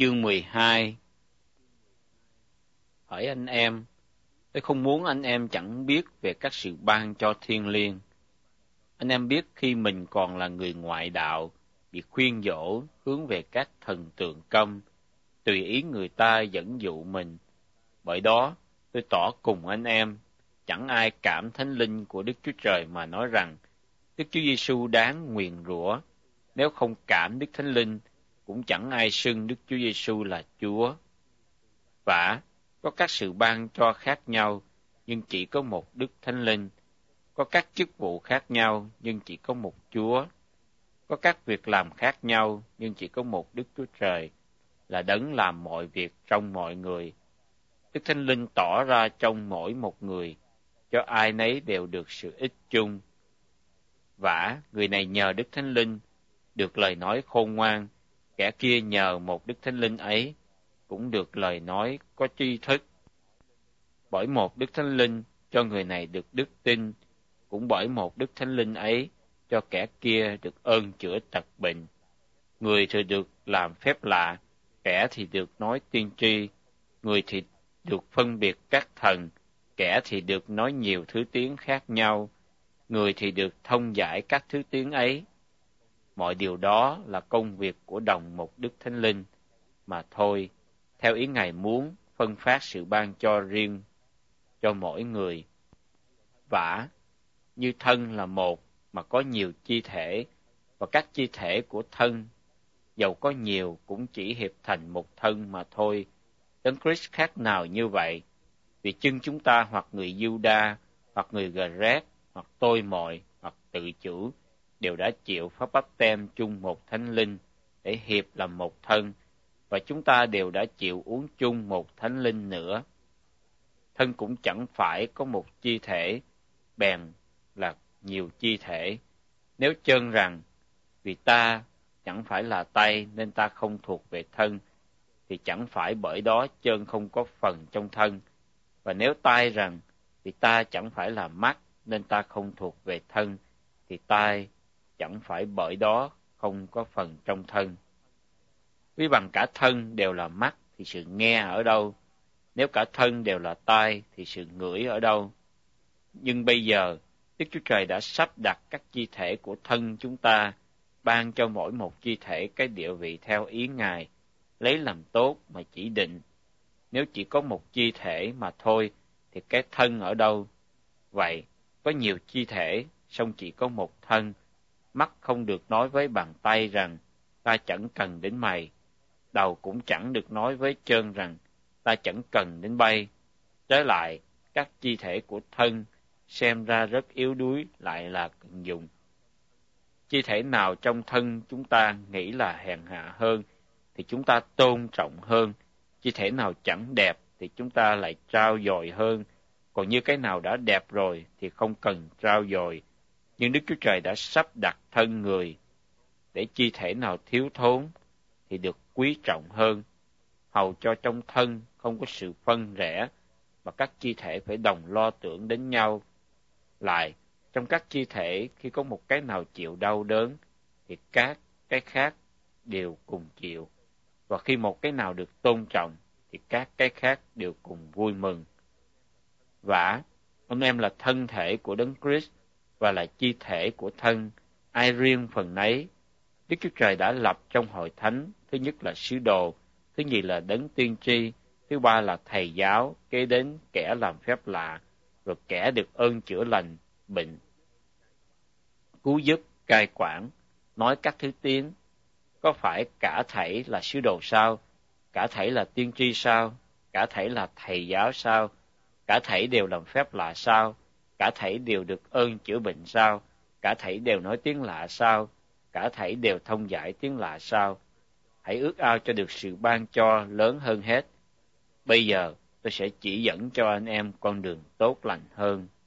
Chương 12. Hỡi anh em, tôi không muốn anh em chẳng biết về các sự ban cho thiêng liêng. Anh em biết khi mình còn là người ngoại đạo, bị khuyên dỗ hướng về các thần tượng công, tùy ý người ta dẫn dụ mình. Bởi đó, tôi tỏ cùng anh em, chẳng ai cảm thánh linh của Đức Chúa Trời mà nói rằng Đức Chúa Giêsu đáng nguyền rủa. Nếu không cảm Đức Thánh Linh, cũng chẳng ai xưng Đức Chúa Giêsu là Chúa. Vả, có các sự ban cho khác nhau, nhưng chỉ có một Đức Thánh Linh. Có các chức vụ khác nhau, nhưng chỉ có một Chúa. Có các việc làm khác nhau, nhưng chỉ có một Đức Chúa Trời, là đấng làm mọi việc trong mọi người. Đức Thánh Linh tỏ ra trong mỗi một người, cho ai nấy đều được sự ích chung. Vả, người này nhờ Đức Thánh Linh, được lời nói khôn ngoan, kẻ kia nhờ một Đức Thánh Linh ấy, cũng được lời nói có tri thức. Bởi một Đức Thánh Linh cho người này được đức tin, cũng bởi một Đức Thánh Linh ấy cho kẻ kia được ơn chữa tật bệnh. Người thì được làm phép lạ, kẻ thì được nói tiên tri, người thì được phân biệt các thần, kẻ thì được nói nhiều thứ tiếng khác nhau, người thì được thông giải các thứ tiếng ấy. Mọi điều đó là công việc của đồng một Đức Thánh Linh, mà thôi, theo ý Ngài muốn phân phát sự ban cho riêng cho mỗi người. Vả, như thân là một mà có nhiều chi thể, và các chi thể của thân, dầu có nhiều cũng chỉ hiệp thành một thân mà thôi. Đấng Christ khác nào như vậy? Vì chưng chúng ta hoặc người Giu-đa, hoặc người Gờ-rét, hoặc tôi mọi, hoặc tự chủ, đều đã chịu phép báp têm chung một Thánh Linh để hiệp làm một thân, và chúng ta đều đã chịu uống chung một Thánh Linh nữa. Thân cũng chẳng phải có một chi thể, bèn là nhiều chi thể. Nếu chơn rằng, vì ta chẳng phải là tay nên ta không thuộc về thân, thì chẳng phải bởi đó chân không có phần trong thân. Và nếu tai rằng, vì ta chẳng phải là mắt nên ta không thuộc về thân, thì tai chẳng phải bởi đó không có phần trong thân. Vì bằng cả thân đều là mắt thì sự nghe ở đâu? Nếu cả thân đều là tai thì sự ngửi ở đâu? Nhưng bây giờ, Đức Chúa Trời đã sắp đặt các chi thể của thân chúng ta, ban cho mỗi một chi thể cái địa vị theo ý Ngài, lấy làm tốt mà chỉ định. Nếu chỉ có một chi thể mà thôi, thì cái thân ở đâu? Vậy, có nhiều chi thể, song chỉ có một thân. Mắt không được nói với bàn tay rằng, ta chẳng cần đến mày. Đầu cũng chẳng được nói với chân rằng, ta chẳng cần đến bay. Trái lại, các chi thể của thân xem ra rất yếu đuối lại là cần dùng. Chi thể nào trong thân chúng ta nghĩ là hèn hạ hơn, thì chúng ta tôn trọng hơn. Chi thể nào chẳng đẹp, thì chúng ta lại trau dồi hơn. Còn như cái nào đã đẹp rồi, thì không cần trau dồi. Nhưng Đức Chúa Trời đã sắp đặt thân người, để chi thể nào thiếu thốn, thì được quý trọng hơn, hầu cho trong thân không có sự phân rẽ, mà các chi thể phải đồng lo tưởng đến nhau. Lại, trong các chi thể, khi có một cái nào chịu đau đớn, thì các cái khác đều cùng chịu. Và khi một cái nào được tôn trọng, thì các cái khác đều cùng vui mừng. Vả, anh em là thân thể của Đấng Christ và là chi thể của thân, ai riêng phần nấy. Đức Chúa Trời đã lập trong hội thánh, thứ nhất là sứ đồ, thứ nhì là đấng tiên tri, thứ ba là thầy giáo, kế đến kẻ làm phép lạ, rồi kẻ được ơn chữa lành, bệnh, cứu giúp, cai quản, nói các thứ tiếng. Có phải cả thảy là sứ đồ sao? Cả thảy là tiên tri sao? Cả thảy là thầy giáo sao? Cả thảy đều làm phép lạ sao? Cả thảy đều được ơn chữa bệnh sao? Cả thảy đều nói tiếng lạ sao? Cả thảy đều thông giải tiếng lạ sao? Hãy ước ao cho được sự ban cho lớn hơn hết. Bây giờ tôi sẽ chỉ dẫn cho anh em con đường tốt lành hơn.